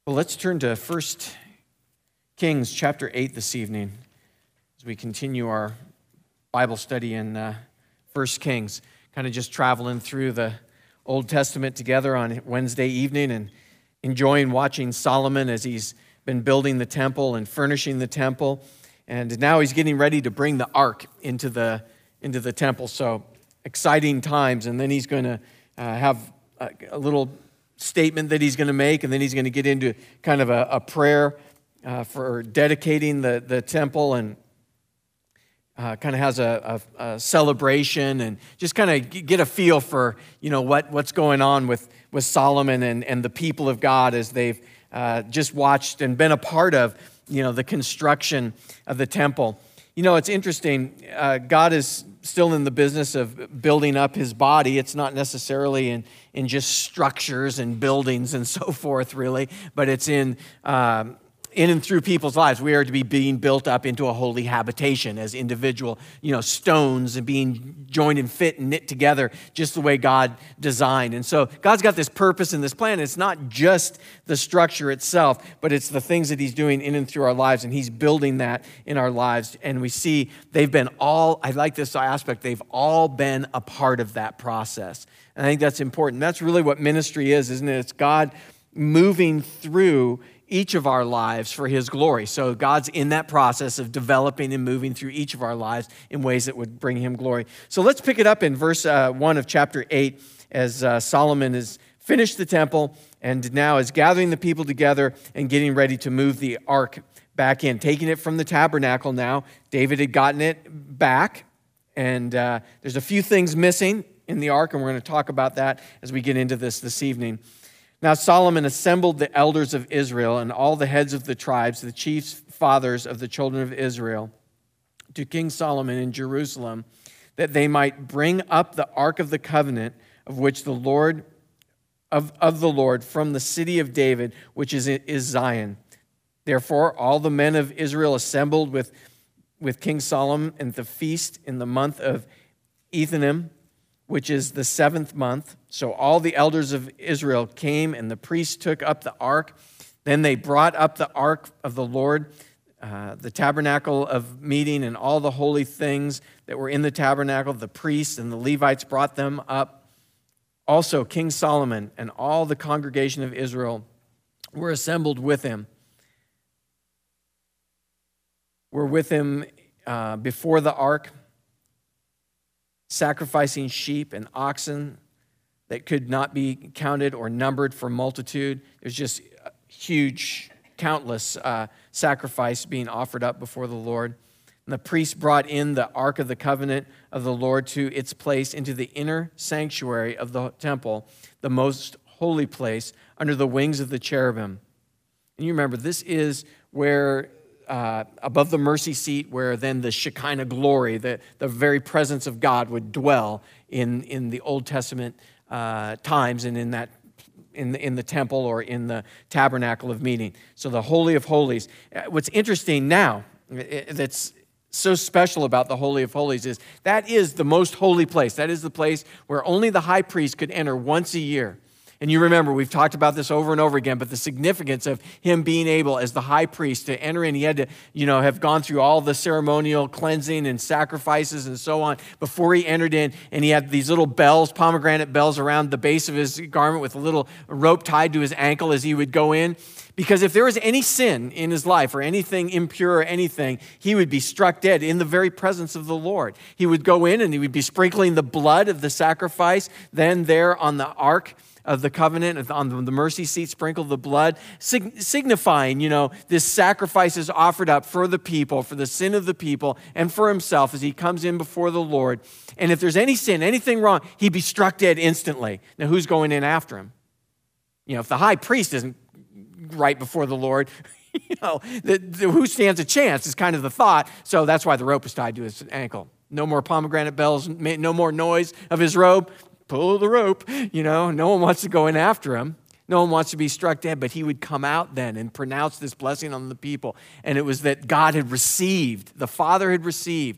Well, let's turn to 1 Kings chapter 8 this evening as we continue our Bible study in 1 Kings, kind of just traveling through the Old Testament together on Wednesday evening and enjoying watching Solomon as he's been building the temple and furnishing the temple. And now he's getting ready to bring the ark into the temple. So exciting times. And then he's going to have a little statement that he's going to make, and then he's going to get into kind of a prayer for dedicating the temple, and kind of has a celebration, and just kind of get a feel for what's going on with Solomon and the people of God as they've just watched and been a part of the construction of the temple. It's interesting. God is still in the business of building up his body. It's not necessarily in just structures and buildings and so forth, really, but it's in and through people's lives. We are to be being built up into a holy habitation as individual, stones, and being joined and fit and knit together just the way God designed. And so God's got this purpose and this plan. It's not just the structure itself, but it's the things that he's doing in and through our lives, and he's building that in our lives. And we see I like this aspect, they've all been a part of that process. And I think that's important. That's really what ministry is, isn't it? It's God moving through each of our lives for his glory. So God's in that process of developing and moving through each of our lives in ways that would bring him glory. So let's pick it up in verse 1 of chapter 8 as Solomon has finished the temple and now is gathering the people together and getting ready to move the ark back in, taking it from the tabernacle now. David had gotten it back, and there's a few things missing in the ark, and we're going to talk about that as we get into this evening. Now Solomon assembled the elders of Israel and all the heads of the tribes, the chiefs, fathers of the children of Israel, to King Solomon in Jerusalem, that they might bring up the ark of the covenant of which the Lord of the Lord from the city of David, which is Zion. Therefore, all the men of Israel assembled with King Solomon at the feast in the month of Ethanim, which is the 7th month. So all the elders of Israel came, and the priests took up the ark. Then they brought up the ark of the Lord, the tabernacle of meeting, and all the holy things that were in the tabernacle. The priests and the Levites brought them up. Also, King Solomon and all the congregation of Israel were assembled with him. Were with him before the ark, sacrificing sheep and oxen that could not be counted or numbered for multitude. There's just huge, countless sacrifice being offered up before the Lord. And the priests brought in the ark of the covenant of the Lord to its place into the inner sanctuary of the temple, the most holy place, under the wings of the cherubim. And you remember, this is where above the mercy seat, where then the Shekinah glory, the very presence of God would dwell in the Old Testament times, and in the temple or in the tabernacle of meeting. So the Holy of Holies. What's interesting now, that's so special about the Holy of Holies, is that is the most holy place. That is the place where only the high priest could enter once a year. And you remember, we've talked about this over and over again, but the significance of him being able, as the high priest, to enter in, he had to, have gone through all the ceremonial cleansing and sacrifices and so on before he entered in. And he had these little bells, pomegranate bells around the base of his garment with a little rope tied to his ankle as he would go in. Because if there was any sin in his life or anything impure or anything, he would be struck dead in the very presence of the Lord. He would go in and he would be sprinkling the blood of the sacrifice then there on the ark of the covenant, on the mercy seat, sprinkle the blood, signifying, this sacrifice is offered up for the people, for the sin of the people, and for himself as he comes in before the Lord. And if there's any sin, anything wrong, he'd be struck dead instantly. Now, who's going in after him? If the high priest isn't right before the Lord, who stands a chance is kind of the thought. So that's why the rope is tied to his ankle. No more pomegranate bells, no more noise of his robe. Pull the rope, no one wants to go in after him. No one wants to be struck dead, but he would come out then and pronounce this blessing on the people. And it was that God had received, the Father had received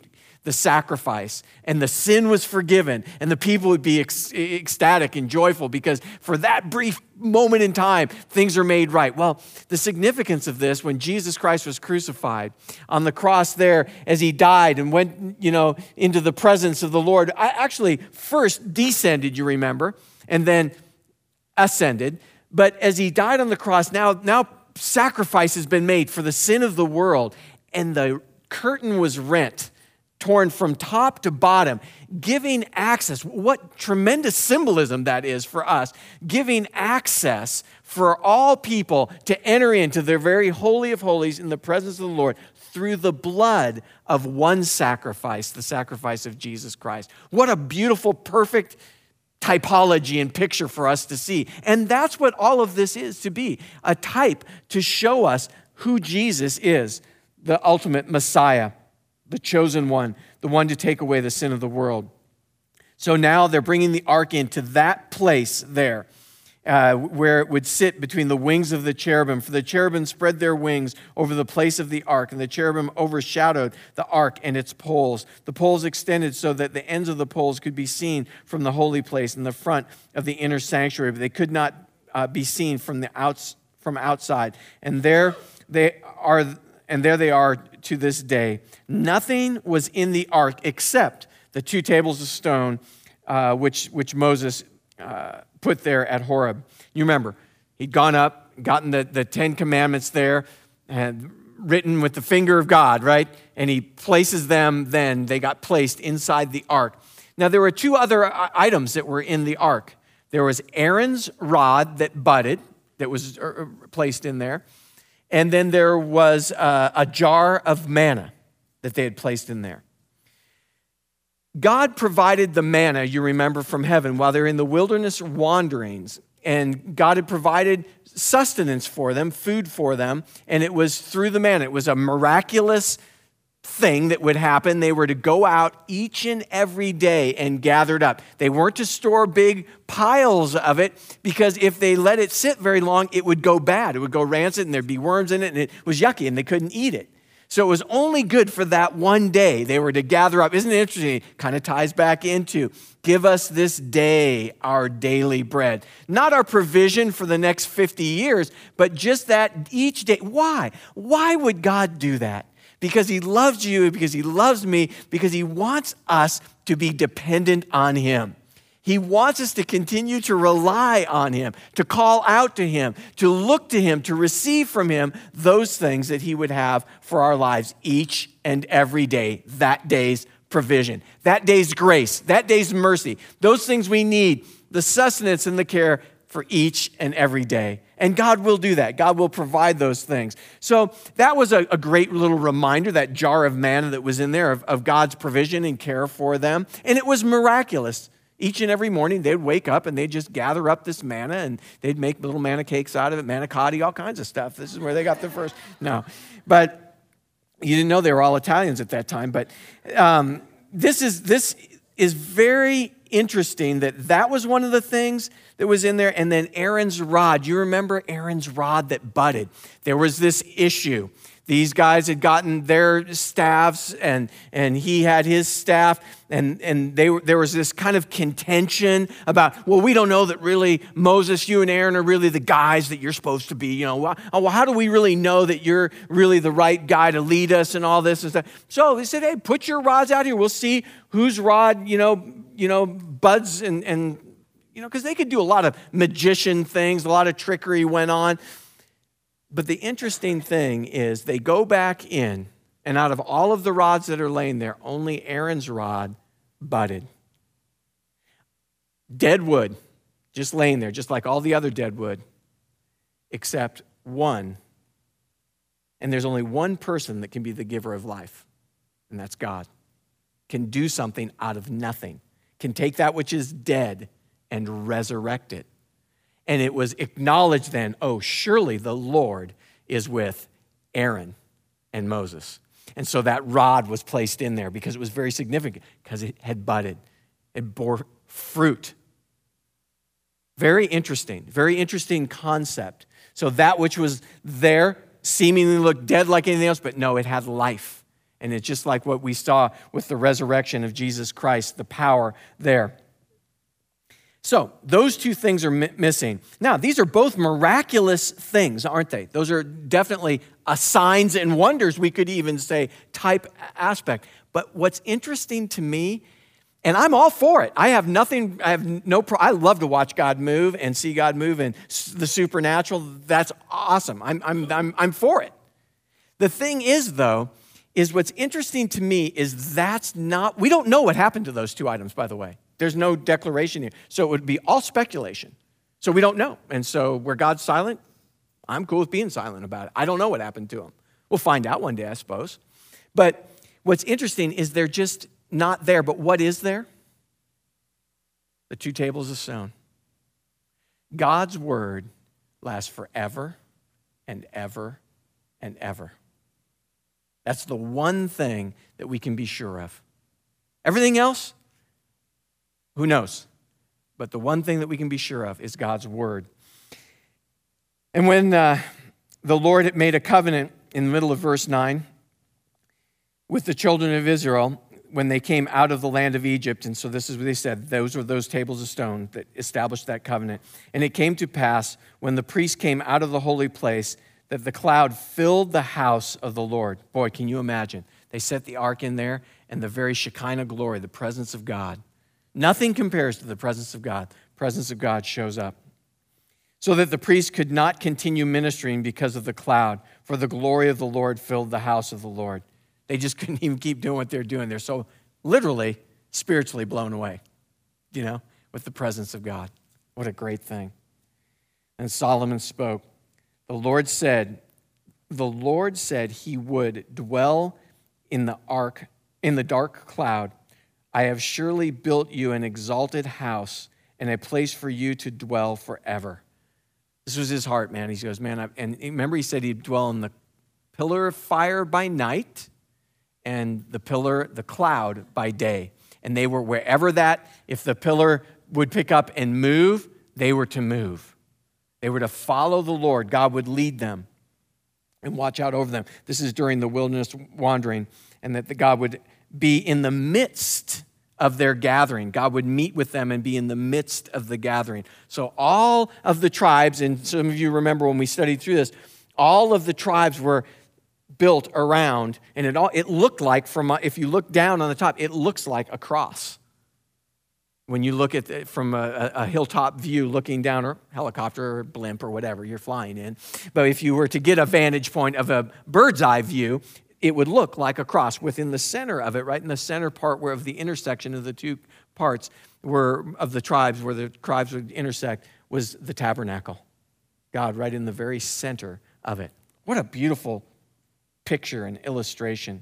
the sacrifice, and the sin was forgiven, and the people would be ecstatic and joyful because for that brief moment in time, things are made right. Well, the significance of this, when Jesus Christ was crucified on the cross there, as he died and went, into the presence of the Lord, I actually first descended, you remember, and then ascended. But as he died on the cross, now sacrifice has been made for the sin of the world, and the curtain was rent, torn from top to bottom, giving access. What tremendous symbolism that is for us, giving access for all people to enter into their very holy of holies in the presence of the Lord through the blood of one sacrifice, the sacrifice of Jesus Christ. What a beautiful, perfect typology and picture for us to see. And that's what all of this is to be, a type to show us who Jesus is, the ultimate Messiah, the chosen one, the one to take away the sin of the world. So now they're bringing the ark into that place there where it would sit between the wings of the cherubim. For the cherubim spread their wings over the place of the ark, and the cherubim overshadowed the ark and its poles. The poles extended so that the ends of the poles could be seen from the holy place in the front of the inner sanctuary, but they could not be seen from outside. And there they are to this day. Nothing was in the ark except the 2 tables of stone which Moses put there at Horeb. You remember, he'd gone up, gotten the 10 commandments there, and written with the finger of God, right? And he places them then. They got placed inside the ark. Now, there were 2 other items that were in the ark. There was Aaron's rod that budded, that was placed in there. And then there was a jar of manna that they had placed in there. God provided the manna, you remember, from heaven while they're in the wilderness wanderings. And God had provided sustenance for them, food for them, and it was through the manna. It was a miraculous thing that would happen. They were to go out each and every day and gather it up. They weren't to store big piles of it because if they let it sit very long, it would go bad. It would go rancid and there'd be worms in it and it was yucky and they couldn't eat it. So it was only good for that one day they were to gather up. Isn't it interesting? It kind of ties back into, give us this day our daily bread. Not our provision for the next 50 years, but just that each day. Why? Why would God do that? Because he loves you, because he loves me, because he wants us to be dependent on him. He wants us to continue to rely on him, to call out to him, to look to him, to receive from him those things that he would have for our lives each and every day, that day's provision, that day's grace, that day's mercy, those things we need, the sustenance and the care for each and every day. And God will do that. God will provide those things. So that was a great little reminder, that jar of manna that was in there of God's provision and care for them. And it was miraculous. Each and every morning they'd wake up and they'd just gather up this manna and they'd make little manna cakes out of it, manicotti, all kinds of stuff. This is where they got their first. No, but you didn't know they were all Italians at that time. But this is very interesting that was one of the things that was in there. And then Aaron's rod. You remember Aaron's rod that budded? There was this issue. These guys had gotten their staffs and he had his staff and there was this kind of contention about, well, we don't know that really Moses, you and Aaron are really the guys that you're supposed to be. Well, how do we really know that you're really the right guy to lead us and all this and stuff? So they said, hey, put your rods out here. We'll see whose rod, buds and because they could do a lot of magician things, a lot of trickery went on. But the interesting thing is they go back in, and out of all of the rods that are laying there, only Aaron's rod budded. Dead wood, just laying there, just like all the other dead wood, except one. And there's only one person that can be the giver of life, and that's God. Can do something out of nothing, can take that which is dead and resurrect it. And it was acknowledged then, oh, surely the Lord is with Aaron and Moses. And so that rod was placed in there because it was very significant, because it had budded. It bore fruit. Very interesting concept. So that which was there seemingly looked dead like anything else, but no, it had life. And it's just like what we saw with the resurrection of Jesus Christ, the power there. So those two things are missing. Now, these are both miraculous things, aren't they? Those are definitely a signs and wonders, we could even say, type aspect. But what's interesting to me, and I'm all for it. I love to watch God move and see God move and the supernatural. That's awesome. I'm for it. The thing is, though, is what's interesting to me is we don't know what happened to those two items, by the way. There's no declaration here. So it would be all speculation. So we don't know. And so where God's silent, I'm cool with being silent about it. I don't know what happened to him. We'll find out one day, I suppose. But what's interesting is they're just not there. But what is there? The two tables of stone. God's word lasts forever and ever and ever. That's the one thing that we can be sure of. Everything else, who knows? But the one thing that we can be sure of is God's word. And when the Lord had made a covenant in the middle of verse 9 with the children of Israel when they came out of the land of Egypt, and so this is what they said, those were those tables of stone that established that covenant. And it came to pass when the priest came out of the holy place that the cloud filled the house of the Lord. Boy, can you imagine? They set the ark in there and the very Shekinah glory, the presence of God. Nothing compares to the presence of God. The presence of God shows up. So that the priest could not continue ministering because of the cloud, for the glory of the Lord filled the house of the Lord. They just couldn't even keep doing what they're doing. They're so literally, spiritually blown away, with the presence of God. What a great thing. And Solomon spoke. The Lord said he would dwell in the ark, in the dark cloud. I have surely built you an exalted house and a place for you to dwell forever. This was his heart, man. He goes, man, and remember he said he'd dwell in the pillar of fire by night and the cloud by day. And they were wherever if the pillar would pick up and move, they were to move. They were to follow the Lord. God would lead them and watch out over them. This is during the wilderness wandering, and that God would be in the midst of their gathering. God would meet with them and be in the midst of the gathering. So all of the tribes, and some of you remember when we studied through this, all of the tribes were built around, and it looked like, if you look down on the top, it looks like a cross. When you look at it from a hilltop view looking down, or helicopter or blimp or whatever you're flying in. But if you were to get a vantage point of a bird's eye view, it would look like a cross. Within the center of it, right in the center part of the intersection of the two parts of the tribes, where the tribes would intersect, was the tabernacle. God right in the very center of it. What a beautiful picture and illustration.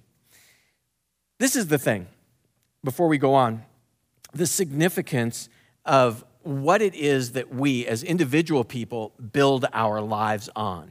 This is the thing, before we go on, the significance of what it is that we as individual people build our lives on.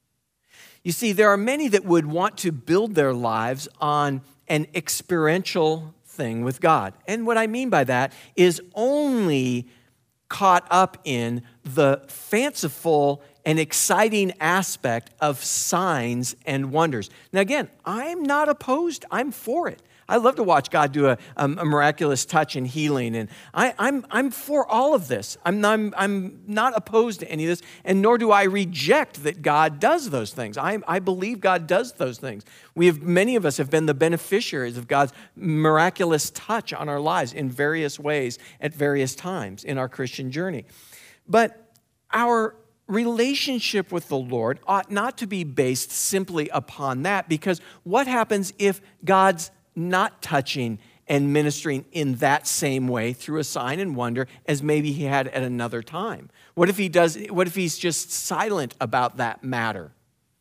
You see, there are many that would want to build their lives on an experiential thing with God. And what I mean by that is only caught up in the fanciful and exciting aspect of signs and wonders. Now again, I'm not opposed, I'm for it. I love to watch God do a miraculous touch and healing, and I'm for all of this. I'm not opposed to any of this, and nor do I reject that God does those things. I believe God does those things. Many of us have been the beneficiaries of God's miraculous touch on our lives in various ways at various times in our Christian journey. But our relationship with the Lord ought not to be based simply upon that, because what happens if God's not touching and ministering in that same way through a sign and wonder as maybe he had at another time? What if he's just silent about that matter?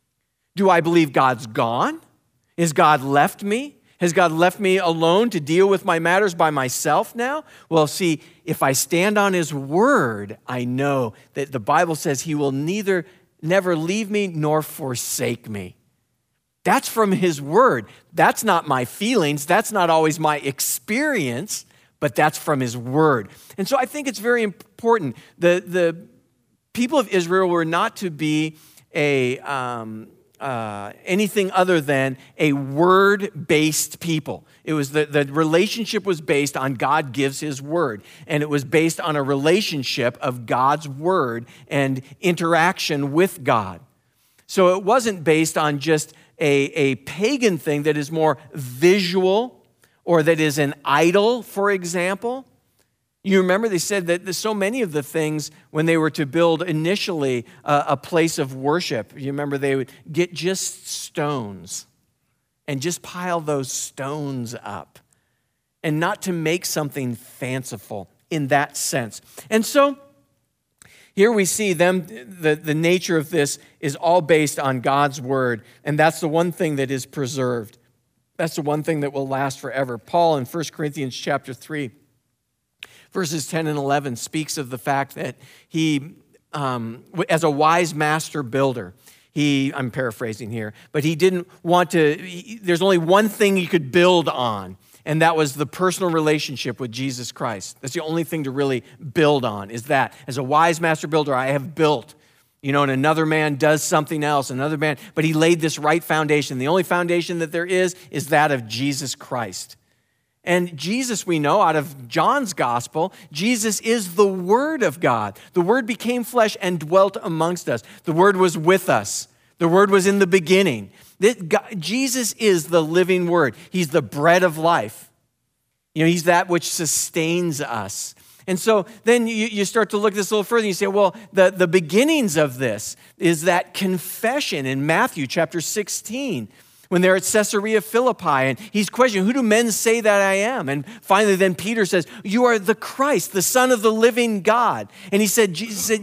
Do I believe God's gone? Has God left me? Has God left me alone to deal with my matters by myself now? Well, see, if I stand on his word, I know that the Bible says he will never leave me nor forsake me. That's from his word. That's not my feelings. That's not always my experience, but that's from his word. And so I think it's very important. The people of Israel were not to be a anything other than a word-based people. It was the relationship was based on God gives his word, and it was based on a relationship of God's word and interaction with God. So it wasn't based on just a pagan thing that is more visual or that is an idol, for example. You remember they said that so many of the things when they were to build initially a place of worship, you remember they would get just stones and just pile those stones up and not to make something fanciful in that sense. And so here we see them, the nature of this is all based on God's word, and that's the one thing that is preserved. That's the one thing that will last forever. Paul in 1 Corinthians chapter 3, verses 10 and 11 speaks of the fact that he, as a wise master builder, I'm paraphrasing here, but he didn't want to, there's only one thing he could build on, and that was the personal relationship with Jesus Christ. That's the only thing to really build on, is that. As a wise master builder, I have built, and another man does something else, but he laid this right foundation. The only foundation that there is that of Jesus Christ. And Jesus, we know out of John's gospel, Jesus is the Word of God. The Word became flesh and dwelt amongst us. The Word was with us. The Word was in the beginning. Jesus is the living Word. He's the bread of life. He's that which sustains us. And so then you start to look at this a little further and you say, well, the beginnings of this is that confession in Matthew chapter 16, when they're at Caesarea Philippi, and he's questioning, who do men say that I am? And finally then Peter says, you are the Christ, the Son of the living God. And Jesus said,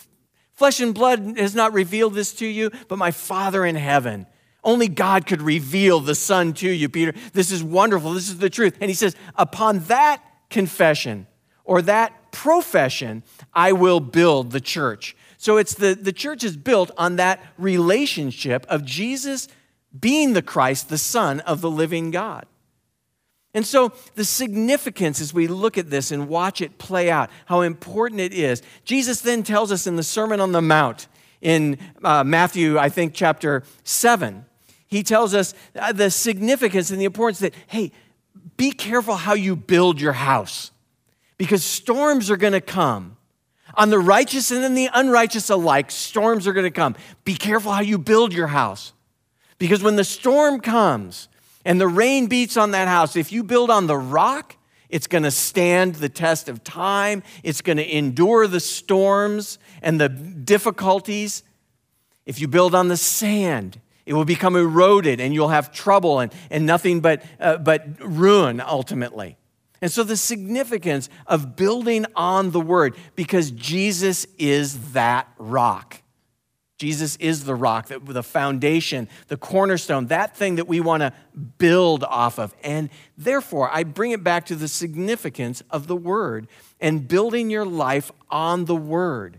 flesh and blood has not revealed this to you, but my Father in heaven. Only God could reveal the Son to you, Peter. This is wonderful. This is the truth. And he says, upon that confession or that profession, I will build the church. So it's the church is built on that relationship of Jesus being the Christ, the Son of the living God. And so the significance as we look at this and watch it play out, how important it is. Jesus then tells us in the Sermon on the Mount in Matthew, I think, chapter 7, he tells us the significance and the importance that, hey, be careful how you build your house because storms are going to come. On the righteous and in the unrighteous alike, storms are going to come. Be careful how you build your house. Because when the storm comes and the rain beats on that house, if you build on the rock, it's going to stand the test of time. It's going to endure the storms and the difficulties. If you build on the sand, it will become eroded and you'll have trouble and nothing but ruin ultimately. And so the significance of building on the word, because Jesus is that rock. Jesus is the rock, the foundation, the cornerstone, that thing that we want to build off of. And therefore, I bring it back to the significance of the word and building your life on the word.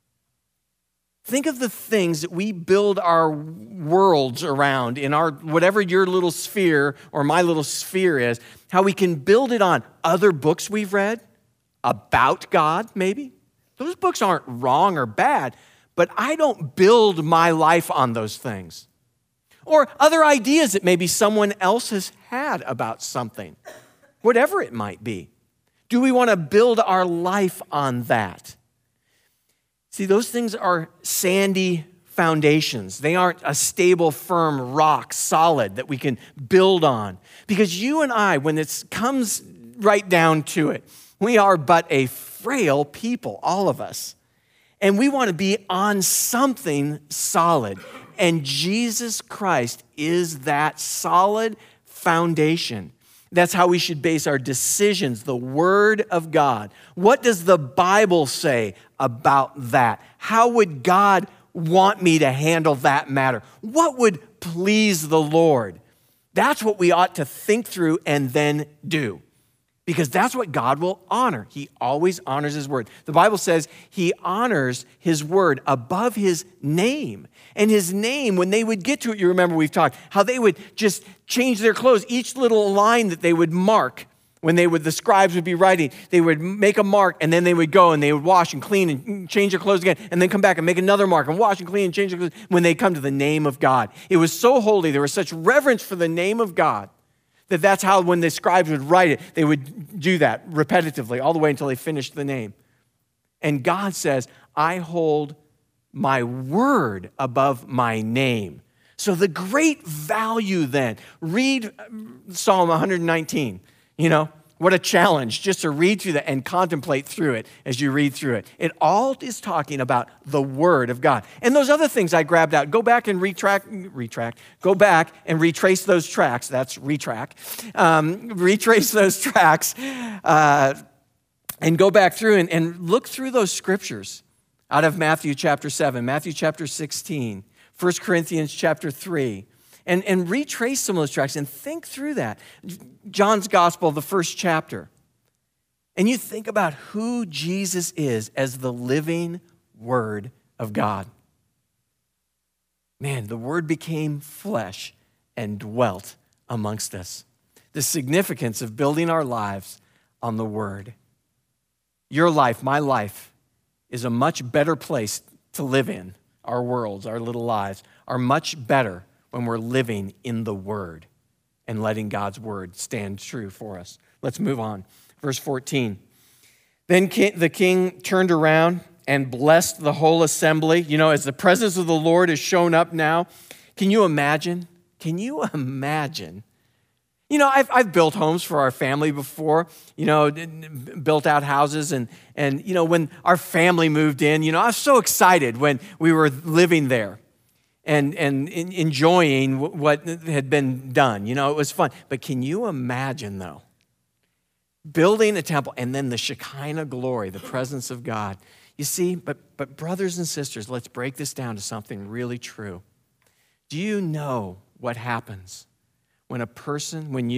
Think of the things that we build our worlds around in our, whatever your little sphere or my little sphere is, how we can build it on other books we've read about God, maybe. Those books aren't wrong or bad, but I don't build my life on those things. Or other ideas that maybe someone else has had about something, whatever it might be. Do we want to build our life on that? See, those things are sandy foundations. They aren't a stable, firm rock, solid that we can build on. Because you and I, when it comes right down to it, we are but a frail people, all of us. And we want to be on something solid. And Jesus Christ is that solid foundation. That's how we should base our decisions, the Word of God. What does the Bible say about that? How would God want me to handle that matter? What would please the Lord? That's what we ought to think through and then do. Because that's what God will honor. He always honors his word. The Bible says he honors his word above his name. And his name, when they would get to it, you remember we've talked, how they would just change their clothes. Each little line that they would mark the scribes would be writing, they would make a mark and then they would go and they would wash and clean and change their clothes again and then come back and make another mark and wash and clean and change their clothes when they come to the name of God. It was so holy. There was such reverence for the name of God that's how when the scribes would write it, they would do that repetitively all the way until they finished the name. And God says, I hold my word above my name. So the great value then, read Psalm 119, what a challenge just to read through that and contemplate through it as you read through it. It all is talking about the Word of God. And those other things I grabbed out, go back and go back and retrace those tracks. That's retrace those tracks and go back through and look through those scriptures out of Matthew chapter 7, Matthew chapter 16, 1 Corinthians chapter 3. And retrace some of those tracks and think through that. John's Gospel, the first chapter. And you think about who Jesus is as the living Word of God. Man, the Word became flesh and dwelt amongst us. The significance of building our lives on the Word. Your life, my life, is a much better place to live in. Our worlds, our little lives, are much better when we're living in the Word and letting God's Word stand true for us. Let's move on. Verse 14. Then the king turned around and blessed the whole assembly. As the presence of the Lord is shown up now, can you imagine? I've built homes for our family before, built out houses. And when our family moved in, I was so excited when we were living there. And enjoying what had been done. It was fun. But can you imagine, though, building a temple and then the Shekinah glory, the presence of God? You see, but brothers and sisters, let's break this down to something really true. Do you know what happens when a person, when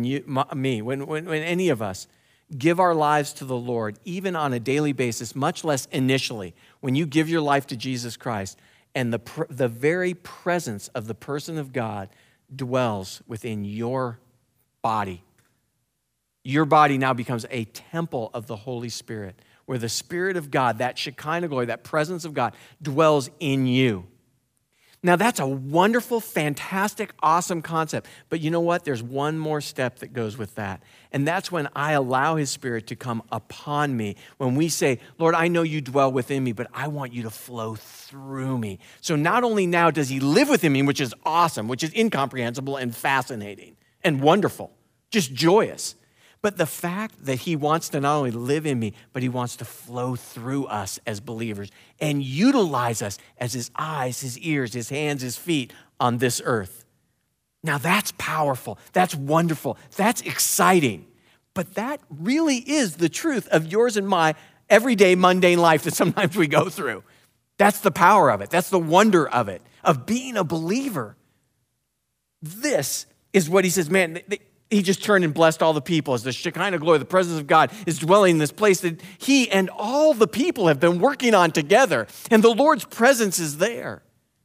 any of us give our lives to the Lord, even on a daily basis, much less initially, when you give your life to Jesus Christ, and the very presence of the person of God dwells within your body. Your body now becomes a temple of the Holy Spirit, where the Spirit of God, that Shekinah glory, that presence of God, dwells in you. Now, that's a wonderful, fantastic, awesome concept. But you know what? There's one more step that goes with that. And that's when I allow His Spirit to come upon me. When we say, Lord, I know you dwell within me, but I want you to flow through me. So not only now does He live within me, which is awesome, which is incomprehensible and fascinating and wonderful, just joyous. But the fact that He wants to not only live in me, but He wants to flow through us as believers and utilize us as His eyes, His ears, His hands, His feet on this earth. Now that's powerful. That's wonderful. That's exciting. But that really is the truth of yours and my everyday mundane life that sometimes we go through. That's the power of it. That's the wonder of it, of being a believer. This is what He says, man, He just turned and blessed all the people as the Shekinah glory, the presence of God is dwelling in this place that He and all the people have been working on together. And the Lord's presence is there.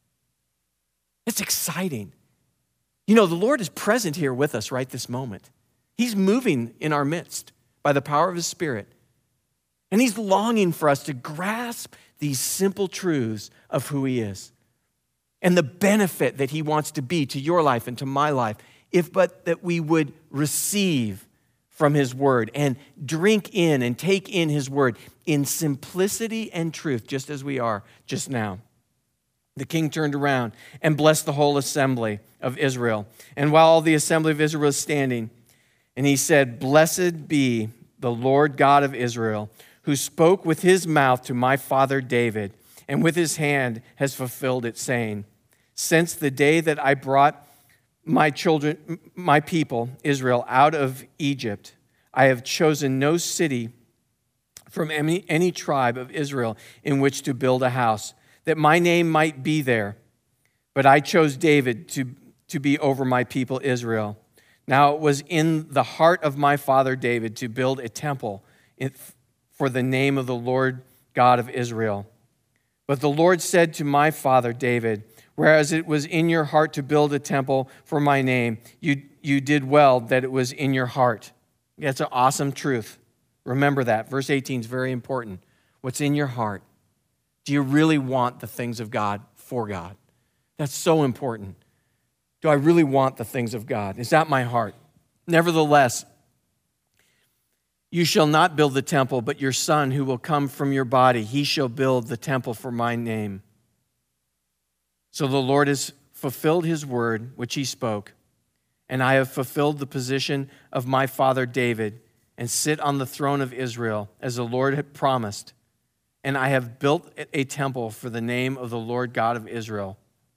It's exciting. The Lord is present here with us right this moment. He's moving in our midst by the power of His Spirit. And He's longing for us to grasp these simple truths of who He is and the benefit that He wants to be to your life and to my life, if but that we would receive from His Word and drink in and take in His Word in simplicity and truth, just as we are just now. The king turned around and blessed the whole assembly of Israel. And while all the assembly of Israel was standing, and he said, "Blessed be the Lord God of Israel, who spoke with His mouth to my father David, and with His hand has fulfilled it, saying, since the day that I brought my people, Israel, out of Egypt, I have chosen no city from any tribe of Israel in which to build a house, that my name might be there. But I chose David to be over my people Israel. Now it was in the heart of my father David to build a temple for the name of the Lord God of Israel. But the Lord said to my father David, whereas it was in your heart to build a temple for my name, you did well that it was in your heart. That's an awesome truth. Remember that. Verse 18 is very important. What's in your heart? Do you really want the things of God for God? That's so important. Do I really want the things of God? Is that my heart? Nevertheless, you shall not build the temple, but your son who will come from your body, he shall build the temple for my name. So the Lord has fulfilled his word, which he spoke, and I have fulfilled the position of my father David and sit on the throne of Israel, as the Lord had promised. And I have built a temple for the name of the Lord God of Israel.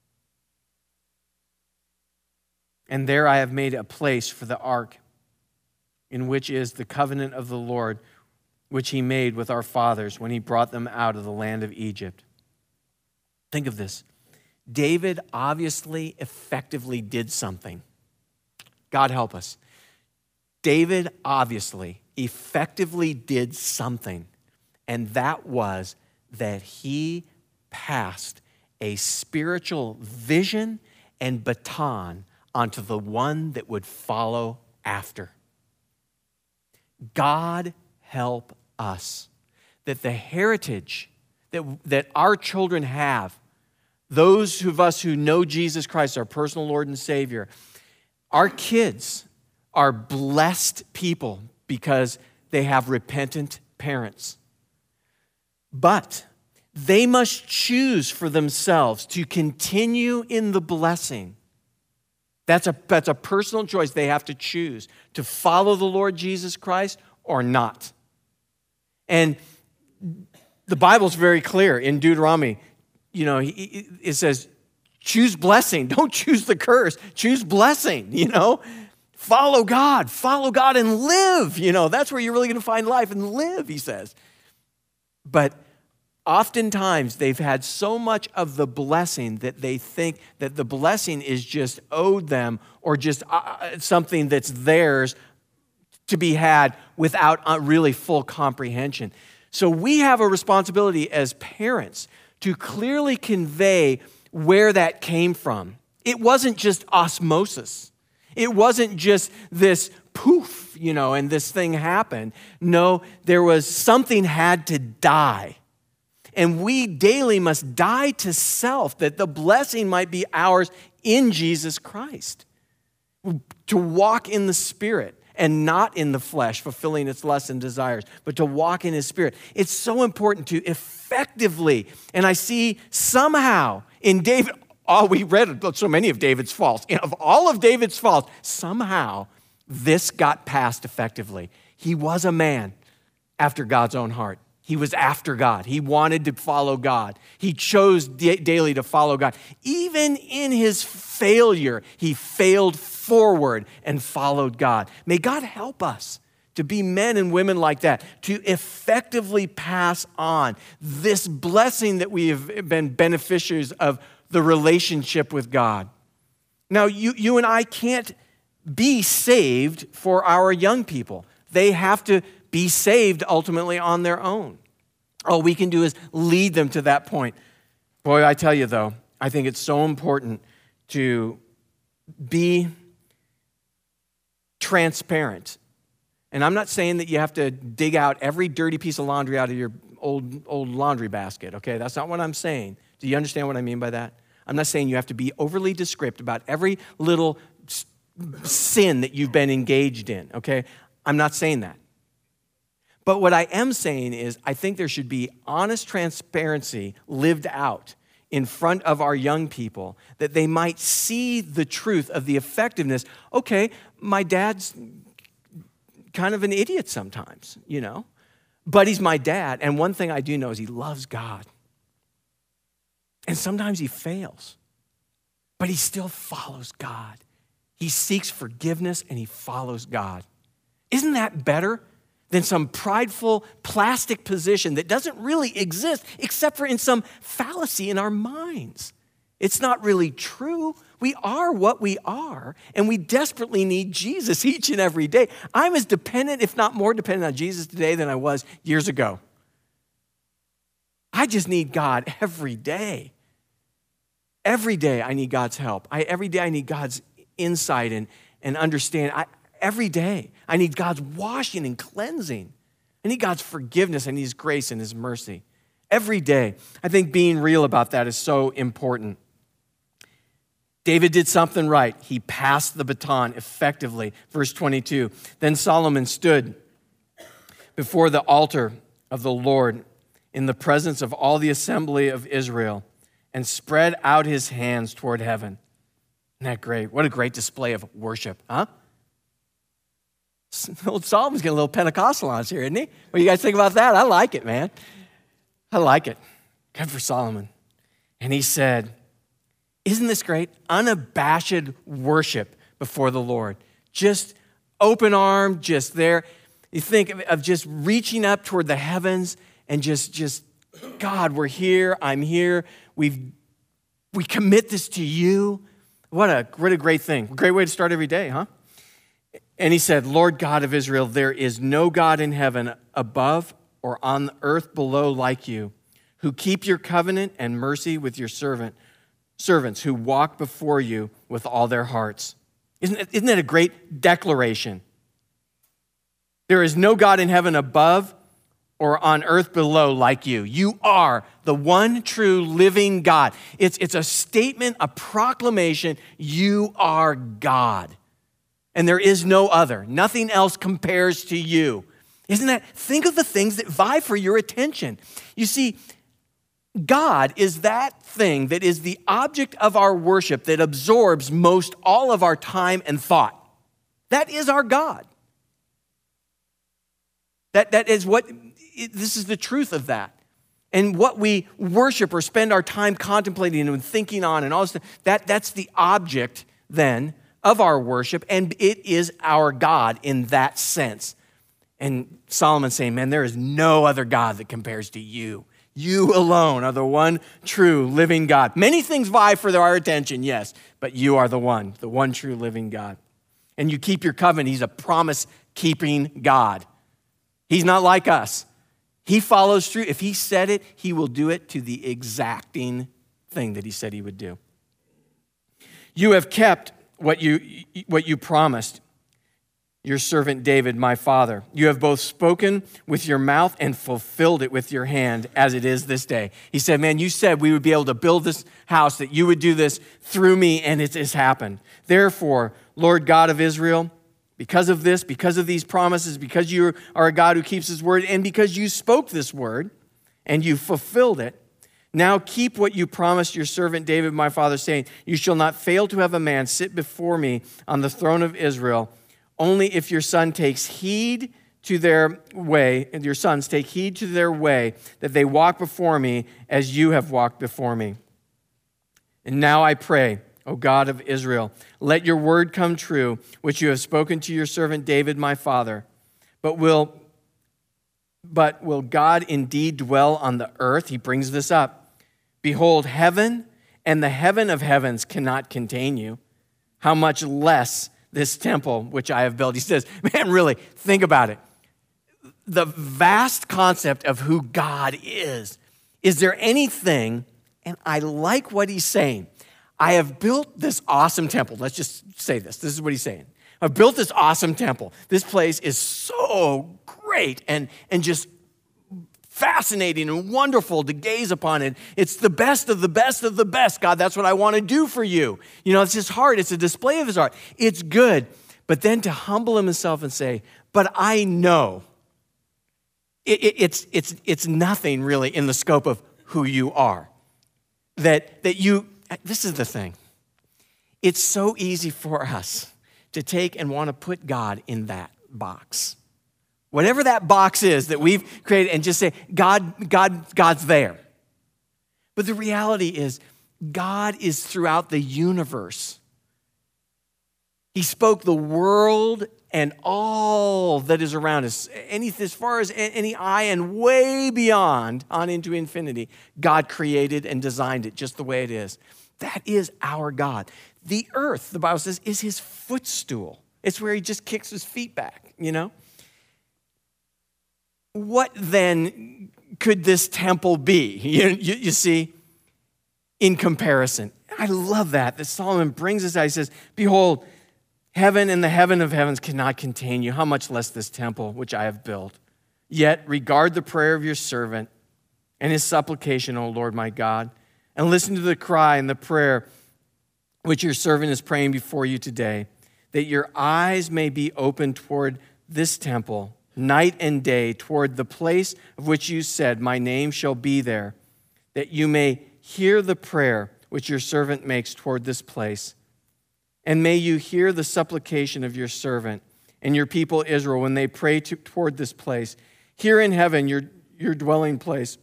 And there I have made a place for the ark, in which is the covenant of the Lord, which he made with our fathers when he brought them out of the land of Egypt. Think of this. David obviously effectively did something. God help us. David obviously effectively did something, and that was that he passed a spiritual vision and baton onto the one that would follow after. God help us that the heritage that our children have, those of us who know Jesus Christ, our personal Lord and Savior, our kids are blessed people because they have repentant parents. But they must choose for themselves to continue in the blessing. That's a personal choice. They have to choose to follow the Lord Jesus Christ or not. And the Bible's very clear in Deuteronomy. It says, choose blessing. Don't choose the curse. Choose blessing, Follow God and live. That's where you're really going to find life and live, he says. But oftentimes they've had so much of the blessing that they think that the blessing is just owed them or just something that's theirs to be had without really full comprehension. So we have a responsibility as parents to clearly convey where that came from. It wasn't just osmosis. It wasn't just this poof, and this thing happened. No, there was something had to die. And we daily must die to self that the blessing might be ours in Jesus Christ. To walk in the Spirit and not in the flesh, fulfilling its lusts and desires, but to walk in his Spirit. It's so important to effectively, and I see somehow in David, we read so many of David's faults. Of all of David's faults, somehow this got passed effectively. He was a man after God's own heart. He was after God. He wanted to follow God. He chose daily to follow God. Even in his failure, he failed forward and followed God. May God help us to be men and women like that, to effectively pass on this blessing that we have been beneficiaries of, the relationship with God. Now, you and I can't be saved for our young people. They have to be saved ultimately on their own. All we can do is lead them to that point. Boy, I tell you though, I think it's so important to be transparent. And I'm not saying that you have to dig out every dirty piece of laundry out of your old laundry basket, okay? That's not what I'm saying. Do you understand what I mean by that? I'm not saying you have to be overly descriptive about every little sin that you've been engaged in, okay? I'm not saying that. But what I am saying is I think there should be honest transparency lived out in front of our young people that they might see the truth of the effectiveness. Okay, my dad's kind of an idiot sometimes, but he's my dad. And one thing I do know is he loves God. And sometimes he fails, but he still follows God. He seeks forgiveness and he follows God. Isn't that better than some prideful plastic position that doesn't really exist except for in some fallacy in our minds? It's not really true. We are what we are, and we desperately need Jesus each and every day. I'm as dependent, if not more dependent on Jesus today than I was years ago. I just need God every day. Every day I need God's help. Every day I need God's insight and understand. every day. I need God's washing and cleansing. I need God's forgiveness. I need his grace and his mercy. Every day. I think being real about that is so important. David did something right. He passed the baton effectively. Verse 22, then Solomon stood before the altar of the Lord in the presence of all the assembly of Israel and spread out his hands toward heaven. Isn't that great? What a great display of worship, huh? Old Solomon's getting a little Pentecostal on us here, isn't he? What do you guys think about that? I like it, man. I like it. Good for Solomon. And he said, isn't this great? Unabashed worship before the Lord. Just open arm, just there. You think of just reaching up toward the heavens and just God, we're here, I'm here. We commit this to you. What a great thing. Great way to start every day, huh? And he said, Lord God of Israel, there is no God in heaven above or on the earth below like you, who keep your covenant and mercy with your servants who walk before you with all their hearts. Isn't that a great declaration? There is no God in heaven above or on earth below like you. You are the one true living God. It's a statement, a proclamation. You are God. And there is no other. Nothing else compares to you. Isn't that? Think of the things that vie for your attention. You see, God is that thing that is the object of our worship that absorbs most all of our time and thought. That is our God. That is what, this is the truth of that. And what we worship or spend our time contemplating and thinking on and all this, that's the object then of our worship, and it is our God in that sense. And Solomon's saying, man, there is no other God that compares to you. You alone are the one true living God. Many things vie for our attention, yes, but you are the one true living God. And you keep your covenant. He's a promise-keeping God. He's not like us. He follows through. If he said it, he will do it to the exacting thing that he said he would do. You have kept what you promised your servant David, my father. You have both spoken with your mouth and fulfilled it with your hand as it is this day. He said, man, you said we would be able to build this house, that you would do this through me, and it has happened. Therefore, Lord God of Israel, because of this, because of these promises, because you are a God who keeps his word, and because you spoke this word and you fulfilled it, now keep what you promised your servant David, my father, saying, you shall not fail to have a man sit before me on the throne of Israel, only if your son takes heed to their way, and your sons take heed to their way, that they walk before me as you have walked before me. And now I pray, O God of Israel, let your word come true, which you have spoken to your servant David, my father. But will God indeed dwell on the earth? He brings this up. Behold, heaven and the heaven of heavens cannot contain you. How much less this temple which I have built. He says, man, really, think about it. The vast concept of who God is. Is there anything, and I like what he's saying, I have built this awesome temple. Let's just say this. This is what he's saying. I've built this awesome temple. This place is so great and just fascinating and wonderful to gaze upon it. It's the best of the best of the best. God, that's what I want to do for you. You know, it's his heart. It's a display of his heart. It's good. But then to humble himself and say, but I know it's nothing really in the scope of who you are. This is the thing. It's so easy for us to take and want to put God in that box. Whatever that box is that we've created, and just say, God's there. But the reality is, God is throughout the universe. He spoke the world and all that is around us, as far as any eye and way beyond on into infinity. God created and designed it just the way it is. That is our God. The earth, the Bible says, is his footstool. It's where he just kicks his feet back, you know? What then could this temple be? You see, in comparison. I love that Solomon brings us out. He says, behold, Heaven and the heaven of heavens cannot contain you, how much less this temple which I have built. Yet regard the prayer of your servant and his supplication, O Lord my God, and listen to the cry and the prayer which your servant is praying before you today, that your eyes may be open toward this temple, night and day, toward the place of which you said, my name shall be there, that you may hear the prayer which your servant makes toward this place. And may you hear the supplication of your servant and your people Israel when they pray toward this place. Here in heaven, your dwelling place.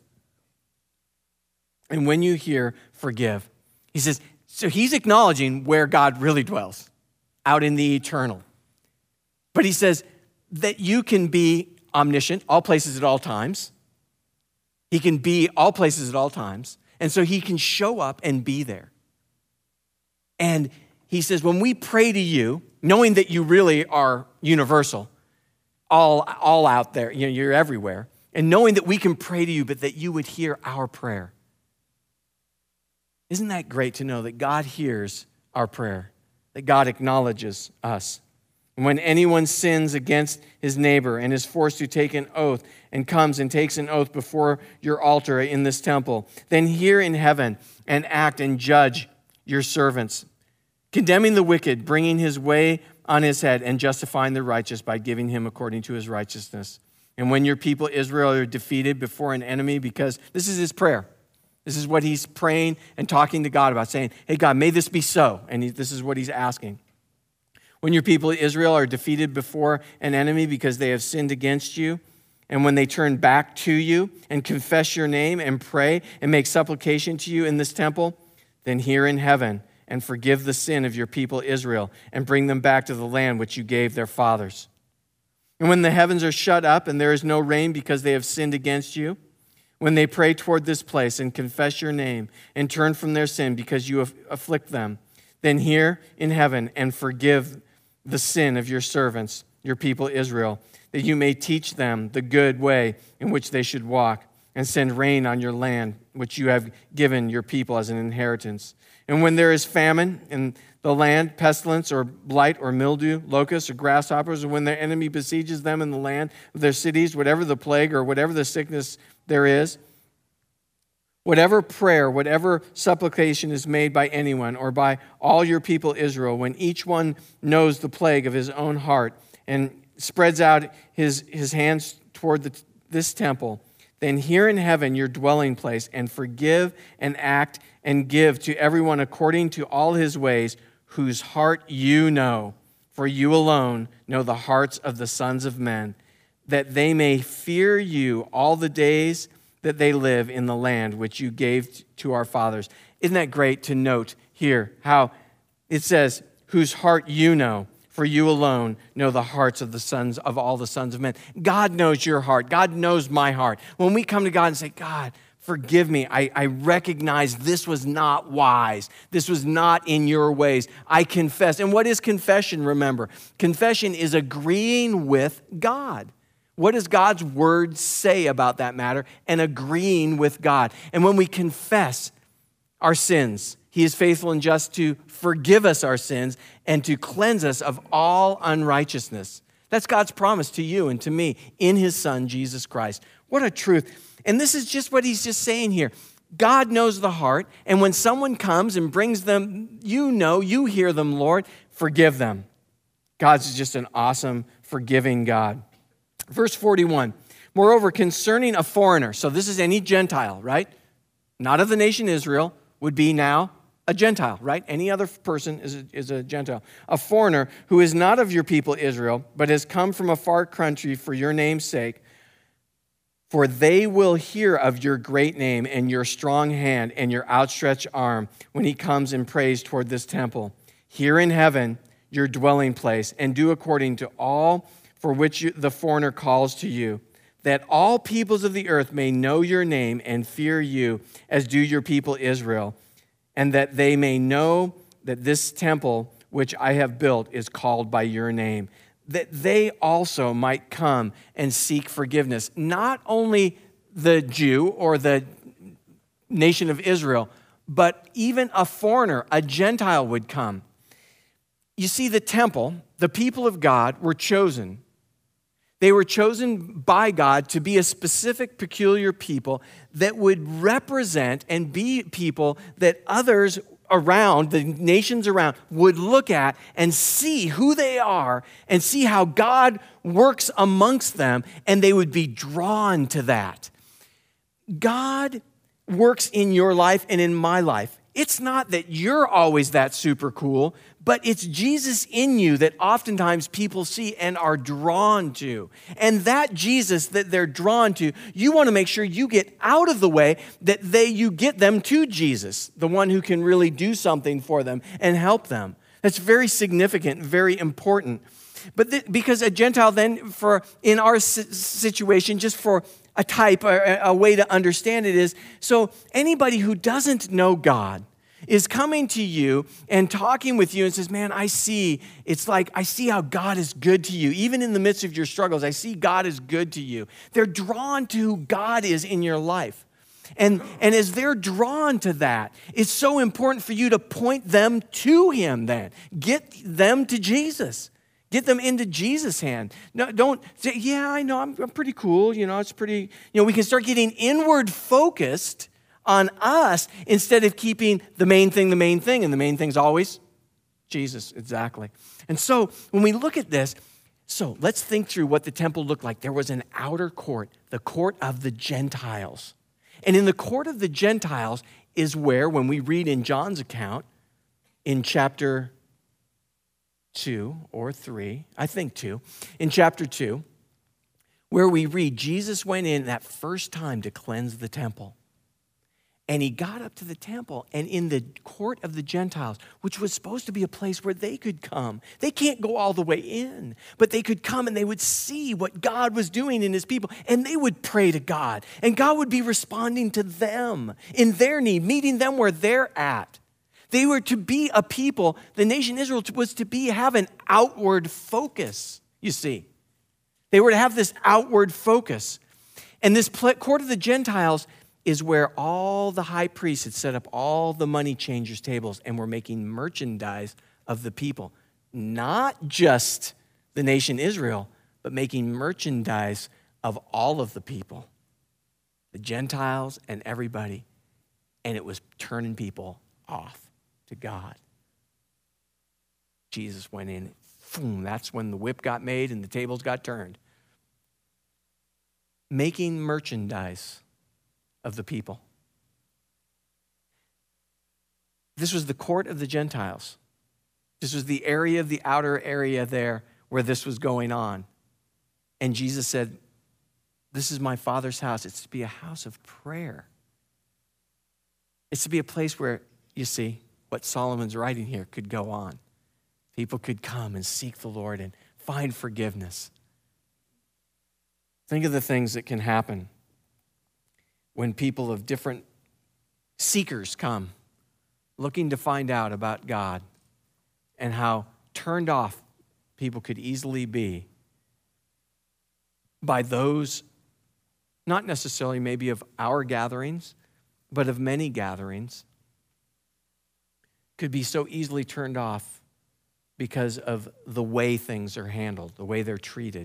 And when you hear, forgive. He says, so he's acknowledging where God really dwells, out in the eternal. But he says that you can be omniscient, all places at all times. He can be all places at all times. And so he can show up and be there. And he says, when we pray to you, knowing that you really are universal, all out there, you're everywhere, and knowing that we can pray to you, but that you would hear our prayer. Isn't that great to know that God hears our prayer, that God acknowledges us? And when anyone sins against his neighbor and is forced to take an oath and comes and takes an oath before your altar in this temple, then hear in heaven and act and judge your servants, condemning the wicked, bringing his way on his head, and justifying the righteous by giving him according to his righteousness. And when your people Israel are defeated before an enemy, because this is his prayer. This is what he's praying and talking to God about, saying, hey, God, may this be so. And this is what he's asking. When your people Israel are defeated before an enemy because they have sinned against you, and when they turn back to you and confess your name and pray and make supplication to you in this temple, then hear in heaven and forgive the sin of your people Israel and bring them back to the land which you gave their fathers. And when the heavens are shut up and there is no rain because they have sinned against you, when they pray toward this place and confess your name and turn from their sin because you afflict them, then hear in heaven and forgive the sin of your servants, your people Israel, that you may teach them the good way in which they should walk, and send rain on your land, which you have given your people as an inheritance. And when there is famine in the land, pestilence or blight or mildew, locusts or grasshoppers, or when their enemy besieges them in the land of their cities, whatever the plague or whatever the sickness there is, whatever prayer, whatever supplication is made by anyone or by all your people Israel, when each one knows the plague of his own heart and spreads out his hands toward this temple, then hear in heaven your dwelling place and forgive and act and give to everyone according to all his ways, whose heart you know, for you alone know the hearts of the sons of men, that they may fear you all the days that they live in the land which you gave to our fathers. Isn't that great to note here how it says, whose heart you know, for you alone know the hearts of the sons of all the sons of men. God knows your heart. God knows my heart. When we come to God and say, God, forgive me. I recognize this was not wise. This was not in your ways. I confess. And what is confession, remember? Confession is agreeing with God. What does God's word say about that matter? And agreeing with God. And when we confess our sins, he is faithful and just to forgive us our sins and to cleanse us of all unrighteousness. That's God's promise to you and to me in his Son, Jesus Christ. What a truth. And this is just what he's just saying here. God knows the heart, and when someone comes and brings them, you hear them, Lord, forgive them. God's just an awesome, forgiving God. Verse 41, moreover, concerning a foreigner, so this is any Gentile, right? Not of the nation Israel, would be now a Gentile, right? Any other person is a Gentile. A foreigner who is not of your people Israel, but has come from a far country for your name's sake, for they will hear of your great name and your strong hand and your outstretched arm when he comes and prays toward this temple. Hear in heaven your dwelling place, and do according to all for which the foreigner calls to you, that all peoples of the earth may know your name and fear you, as do your people Israel, and that they may know that this temple which I have built is called by your name, that they also might come and seek forgiveness. Not only the Jew or the nation of Israel, but even a foreigner, a Gentile would come. You see, the temple, the people of God were chosen. They were chosen by God to be a specific, peculiar people that would represent and be people that others around, the nations around, would look at and see who they are and see how God works amongst them, and they would be drawn to that. God works in your life and in my life. It's not that you're always that super cool, but it's Jesus in you that oftentimes people see and are drawn to. And that Jesus that they're drawn to, you want to make sure you get out of the way, that you get them to Jesus, the one who can really do something for them and help them. That's very significant, very important. But because a Gentile then, in our situation, just for a type, a way to understand it is, so anybody who doesn't know God is coming to you and talking with you and says, man, I see how God is good to you. Even in the midst of your struggles, I see God is good to you. They're drawn to who God is in your life. And as they're drawn to that, it's so important for you to point them to him then. Get them to Jesus. Get them into Jesus' hand. No, don't say, yeah, I know, I'm pretty cool. It's pretty, we can start getting inward focused on us instead of keeping the main thing. And the main thing's always Jesus, exactly. And so when we look at this, so let's think through what the temple looked like. There was an outer court, the court of the Gentiles. And in the court of the Gentiles is where, when we read in John's account, in chapter 2 or 3, I think 2, in chapter 2, where we read Jesus went in that first time to cleanse the temple. And he got up to the temple, and in the court of the Gentiles, which was supposed to be a place where they could come. They can't go all the way in, but they could come and they would see what God was doing in his people, and they would pray to God. And God would be responding to them in their need, meeting them where they're at. They were to be a people, the nation Israel was to have an outward focus, you see. They were to have this outward focus. And this court of the Gentiles is where all the high priests had set up all the money changers' tables and were making merchandise of the people. Not just the nation Israel, but making merchandise of all of the people. The Gentiles and everybody. And it was turning people off to God. Jesus went in, boom, that's when the whip got made and the tables got turned. Making merchandise of the people. This was the court of the Gentiles. This was the area of the outer area there where this was going on. And Jesus said, this is my Father's house. It's to be a house of prayer. It's to be a place where, you see, what Solomon's writing here could go on. People could come and seek the Lord and find forgiveness. Think of the things that can happen when people of different seekers come looking to find out about God, and how turned off people could easily be by those, not necessarily maybe of our gatherings, but of many gatherings, could be so easily turned off because of the way things are handled, the way they're treated.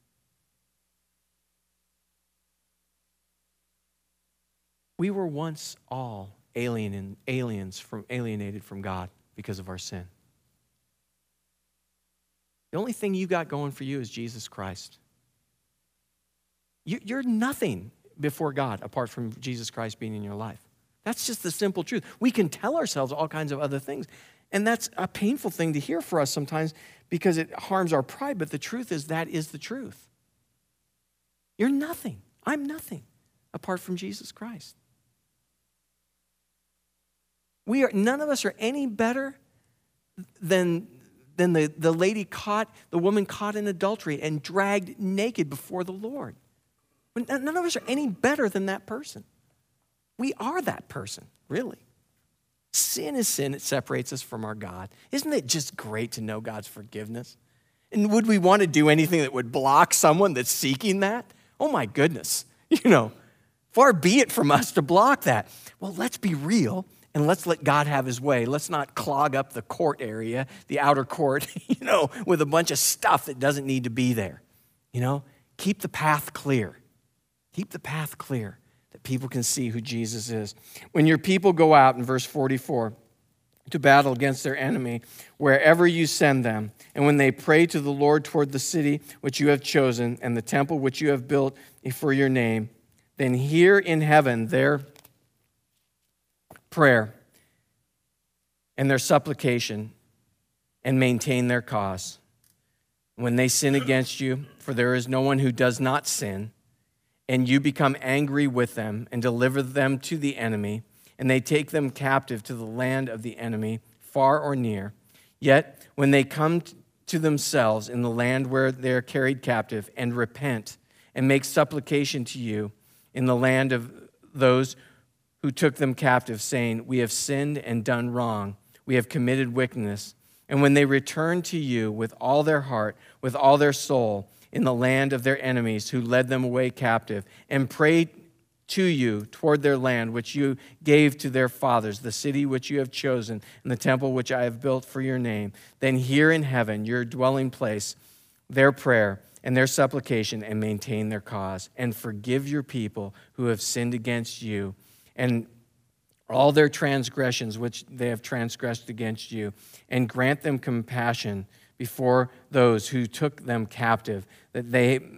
We were once all alienated from God because of our sin. The only thing you got going for you is Jesus Christ. You're nothing before God apart from Jesus Christ being in your life. That's just the simple truth. We can tell ourselves all kinds of other things, and that's a painful thing to hear for us sometimes because it harms our pride, but the truth is that is the truth. You're nothing. I'm nothing apart from Jesus Christ. None of us are any better than the woman caught in adultery and dragged naked before the Lord. None of us are any better than that person. We are that person, really. Sin is sin. It separates us from our God. Isn't it just great to know God's forgiveness? And would we want to do anything that would block someone that's seeking that? Oh my goodness. Far be it from us to block that. Well, let's be real. and let's let God have his way. Let's not clog up the court area, the outer court, with a bunch of stuff that doesn't need to be there. Keep the path clear. Keep the path clear that people can see who Jesus is. When your people go out, in verse 44, to battle against their enemy, wherever you send them, and when they pray to the Lord toward the city which you have chosen and the temple which you have built for your name, then hear in heaven their prayer and their supplication and maintain their cause. When they sin against you, for there is no one who does not sin, and you become angry with them and deliver them to the enemy, and they take them captive to the land of the enemy, far or near. Yet when they come to themselves in the land where they are carried captive and repent and make supplication to you in the land of those who took them captive, saying, we have sinned and done wrong, we have committed wickedness. And when they return to you with all their heart, with all their soul, in the land of their enemies who led them away captive, and pray to you toward their land which you gave to their fathers, the city which you have chosen, and the temple which I have built for your name, then hear in heaven, your dwelling place, their prayer and their supplication, and maintain their cause, and forgive your people who have sinned against you, and all their transgressions which they have transgressed against you, and grant them compassion before those who took them captive, that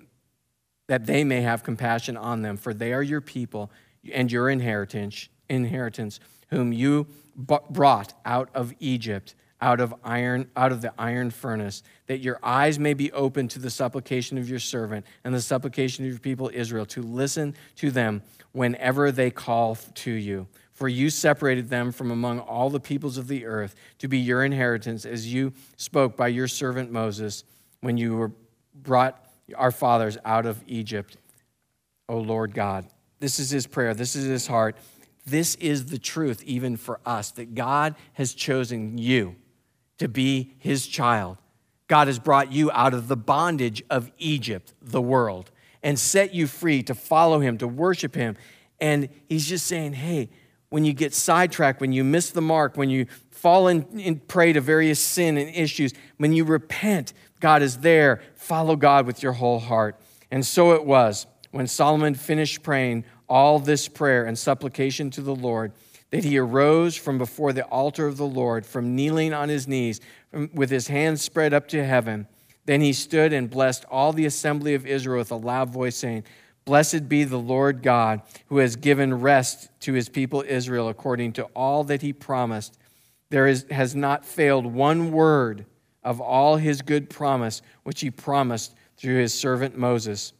they may have compassion on them, for they are your people and your inheritance, whom you brought out of Egypt, out of the iron furnace, that your eyes may be open to the supplication of your servant and the supplication of your people Israel, to listen to them whenever they call to you. For you separated them from among all the peoples of the earth to be your inheritance, as you spoke by your servant Moses when you brought our fathers out of Egypt, O Lord God. This is his prayer. This is his heart. This is the truth even for us, that God has chosen you to be his child. God has brought you out of the bondage of Egypt, the world, and set you free to follow him, to worship him. And he's just saying, hey, when you get sidetracked, when you miss the mark, when you fall in prey to various sin and issues, when you repent, God is there. Follow God with your whole heart. And so it was, when Solomon finished praying all this prayer and supplication to the Lord, that he arose from before the altar of the Lord, from kneeling on his knees, with his hands spread up to heaven. Then he stood and blessed all the assembly of Israel with a loud voice, saying, Blessed be the Lord God, who has given rest to his people Israel according to all that he promised. Has not failed one word of all his good promise, which he promised through his servant Moses.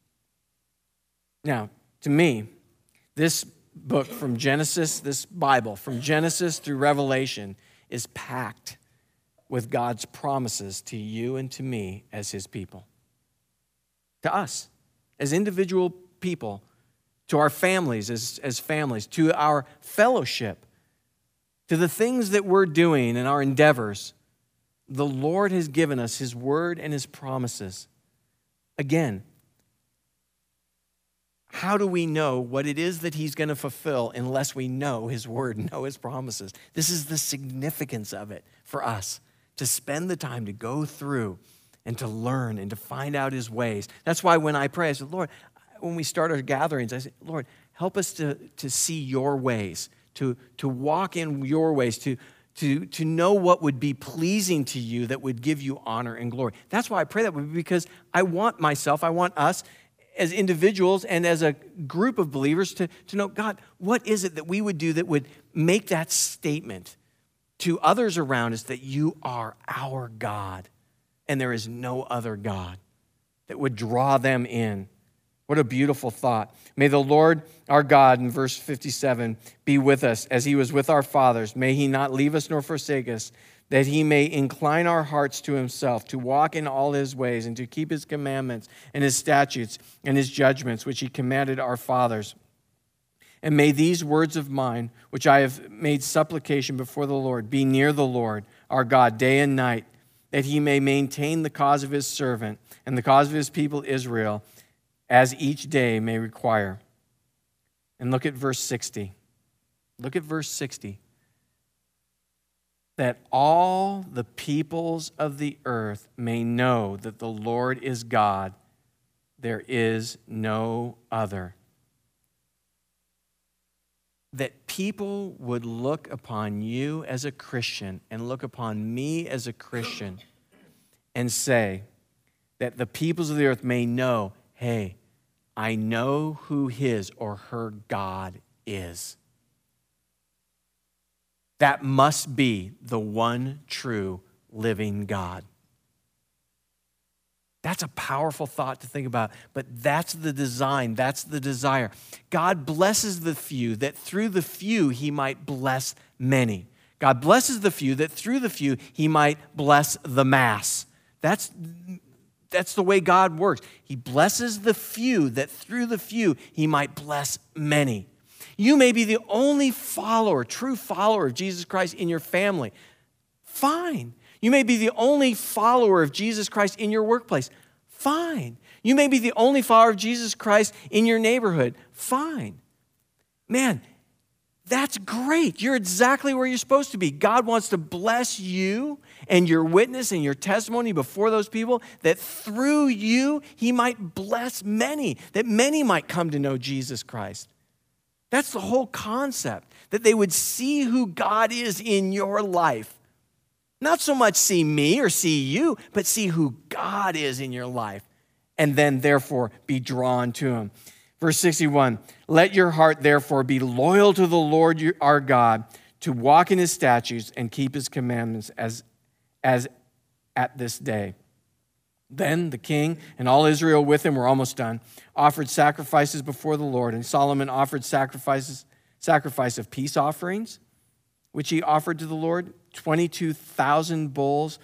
Now, to me, this book from Genesis, this Bible, from Genesis through Revelation, is packed with God's promises to you and to me as his people. To us, as individual people, to our families as families, to our fellowship, to the things that we're doing in our endeavors. The Lord has given us his word and his promises. Again, how do we know what it is that he's going to fulfill unless we know his word and know his promises? This is the significance of it for us, to spend the time to go through and to learn and to find out his ways. That's why when I pray, I said, Lord, when we start our gatherings, I said, Lord, help us to see your ways, to walk in your ways, to know what would be pleasing to you that would give you honor and glory. That's why I pray that way, because I want us as individuals and as a group of believers to know, God, what is it that we would do that would make that statement to others around us that you are our God and there is no other God, that would draw them in. What a beautiful thought. May the Lord our God, in verse 57, be with us as he was with our fathers. May he not leave us nor forsake us, that he may incline our hearts to himself, to walk in all his ways, and to keep his commandments and his statutes and his judgments, which he commanded our fathers. And may these words of mine, which I have made supplication before the Lord, be near the Lord our God day and night, that he may maintain the cause of his servant and the cause of his people Israel, as each day may require. And look at verse 60. Look at verse 60. that all the peoples of the earth may know that the Lord is God. There is no other. That people would look upon you as a Christian and look upon me as a Christian and say that the peoples of the earth may know, hey, I know who his or her God is. That must be the one true living God. That's a powerful thought to think about, but that's the design, that's the desire. God blesses the few that through the few he might bless many. God blesses the few that through the few he might bless the mass. That's the way God works. He blesses the few that through the few he might bless many. You may be the only follower, true follower of Jesus Christ in your family. Fine. You may be the only follower of Jesus Christ in your workplace. Fine. You may be the only follower of Jesus Christ in your neighborhood. Fine. Man, that's great. You're exactly where you're supposed to be. God wants to bless you and your witness and your testimony before those people, that through you he might bless many, that many might come to know Jesus Christ. That's the whole concept, that they would see who God is in your life. Not so much see me or see you, but see who God is in your life, and then therefore be drawn to him. Verse 61, let your heart therefore be loyal to the Lord our God, to walk in his statutes and keep his commandments as at this day. Then the king and all Israel with him, were almost done, offered sacrifices before the Lord, and Solomon offered sacrifice of peace offerings, which he offered to the Lord, 22,000 bulls,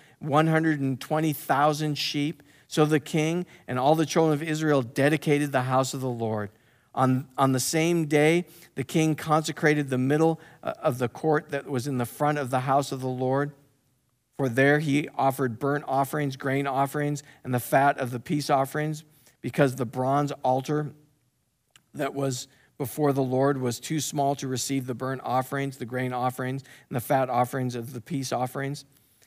120,000 sheep. So the king and all the children of Israel dedicated the house of the Lord. On the same day, the king consecrated the middle of the court that was in the front of the house of the Lord. For there he offered burnt offerings, grain offerings, and the fat of the peace offerings, because the bronze altar that was before the Lord was too small to receive the burnt offerings, the grain offerings, and the fat offerings of the peace offerings.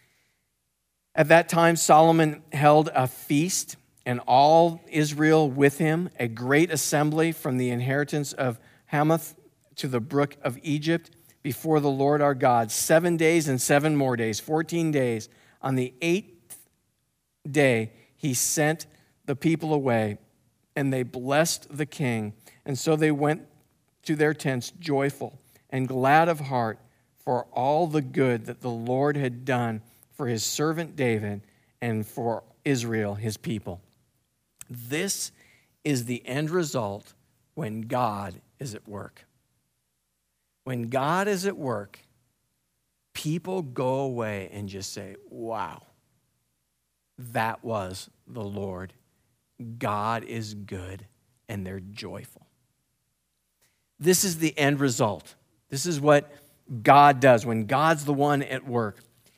At that time, Solomon held a feast, and all Israel with him, a great assembly from the inheritance of Hamath to the brook of Egypt, before the Lord our God, 7 days and 7 more days, 14 days. On the 8th day, he sent the people away, and they blessed the king. And so they went to their tents joyful and glad of heart for all the good that the Lord had done for his servant David and for Israel, his people. This is the end result when God is at work. When God is at work, people go away and just say, wow, that was the Lord. God is good, and they're joyful. This is the end result. This is what God does when God's the one at work.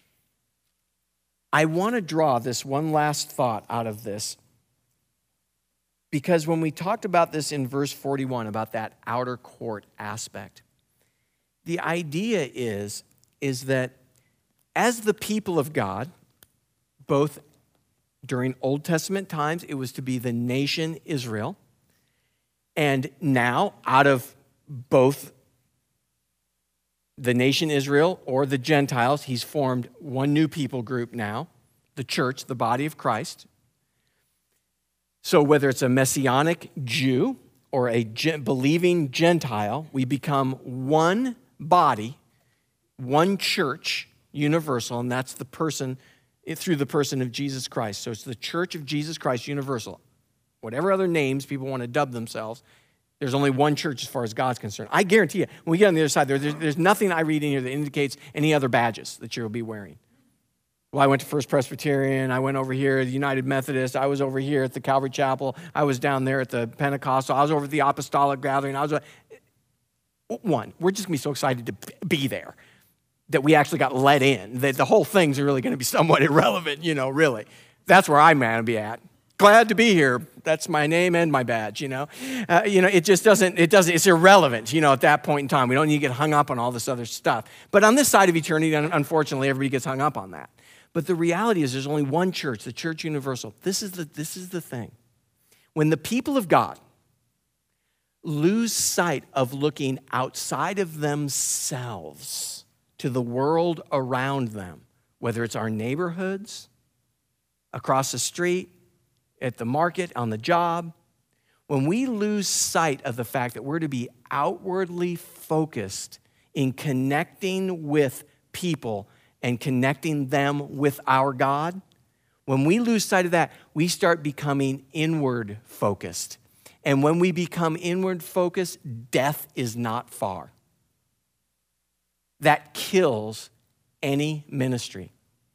I want to draw this one last thought out of this, because when we talked about this in verse 41, about that outer court aspect, the idea is that as the people of God, both during Old Testament times, it was to be the nation Israel, and now out of both the nation Israel or the Gentiles, he's formed one new people group now, the church, the body of Christ. So whether it's a Messianic Jew or a believing Gentile, we become one body, one church, universal, and that's the person, through the person of Jesus Christ. So it's the church of Jesus Christ, universal. Whatever other names people want to dub themselves, there's only one church as far as God's concerned. I guarantee you, when we get on the other side, there's nothing I read in here that indicates any other badges that you'll be wearing. Well, I went to First Presbyterian, I went over here at the United Methodist, I was over here at the Calvary Chapel, I was down there at the Pentecostal, I was over at the Apostolic Gathering, we're just going to be so excited to be there that we actually got let in, that the whole thing's really going to be somewhat irrelevant, really. That's where I'm going to be at. glad to be here. That's my name and my badge, it just doesn't, it's irrelevant, at that point in time. We don't need to get hung up on all this other stuff. But on this side of eternity, unfortunately, everybody gets hung up on that. But the reality is there's only one church, the Church Universal. This is the thing. When the people of God lose sight of looking outside of themselves to the world around them, whether it's our neighborhoods, across the street, at the market, on the job, when we lose sight of the fact that we're to be outwardly focused in connecting with people and connecting them with our God, when we lose sight of that, we start becoming inward focused. And when we become inward focused, death is not far. That kills any ministry.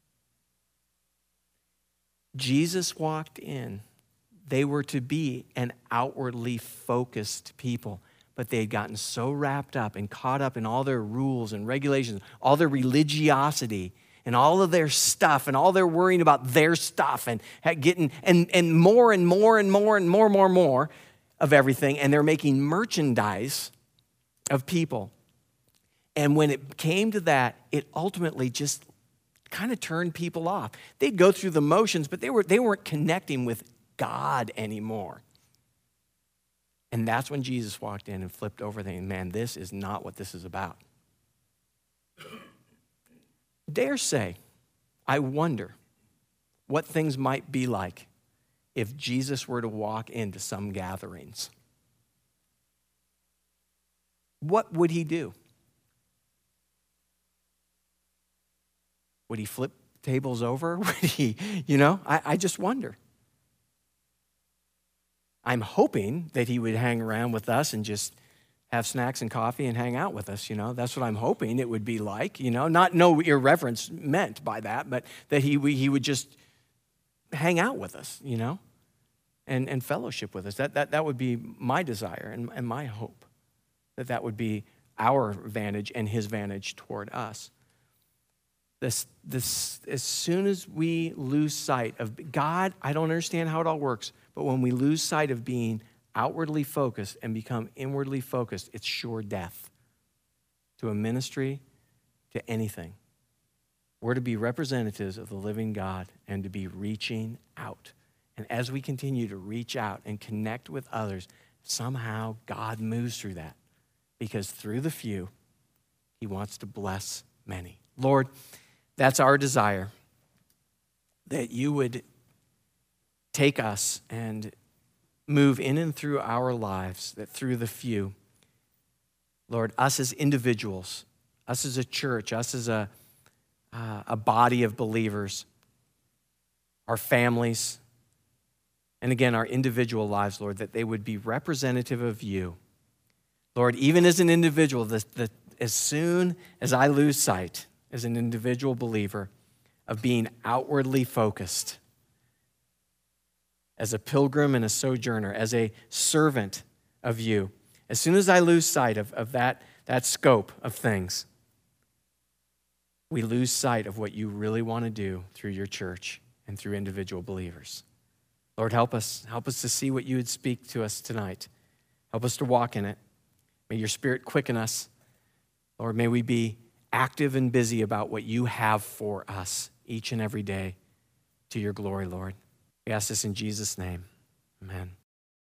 Jesus walked in. They were to be an outwardly focused people, but they had gotten so wrapped up and caught up in all their rules and regulations, all their religiosity and all of their stuff and all their worrying about their stuff and getting and more and more and more and more of everything. And they're making merchandise of people. And when it came to that, it ultimately just kind of turned people off. They'd go through the motions, but they weren't connecting with God anymore. And that's when Jesus walked in and flipped over thinking, man, this is not what this is about. Dare say, I wonder what things might be like if Jesus were to walk into some gatherings. What would he do? Would he flip tables over? Would he, I just wonder. I'm hoping that he would hang around with us and just have snacks and coffee and hang out with us, That's what I'm hoping it would be like, Not no irreverence meant by that, but that he would just hang out with us, and fellowship with us. That would be my desire and my hope, that would be our vantage and his vantage toward us. This, as soon as we lose sight of God, I don't understand how it all works, but when we lose sight of being outwardly focused and become inwardly focused, it's sure death to a ministry, to anything. We're to be representatives of the living God and to be reaching out. And as we continue to reach out and connect with others, somehow God moves through that, because through the few, he wants to bless many. Lord, that's our desire, that you would take us and move in and through our lives, that through the few, Lord, us as individuals, us as a church, us as a body of believers, our families, and again, our individual lives, Lord, that they would be representative of you. Lord, even as an individual, as soon as I lose sight as an individual believer of being outwardly focused, as a pilgrim and a sojourner, as a servant of you, as soon as I lose sight of that scope of things, we lose sight of what you really want to do through your church and through individual believers. Lord, help us to see what you would speak to us tonight. Help us to walk in it. May your Spirit quicken us. Lord, may we be active and busy about what you have for us each and every day to your glory, Lord. We ask this in Jesus' name. Amen.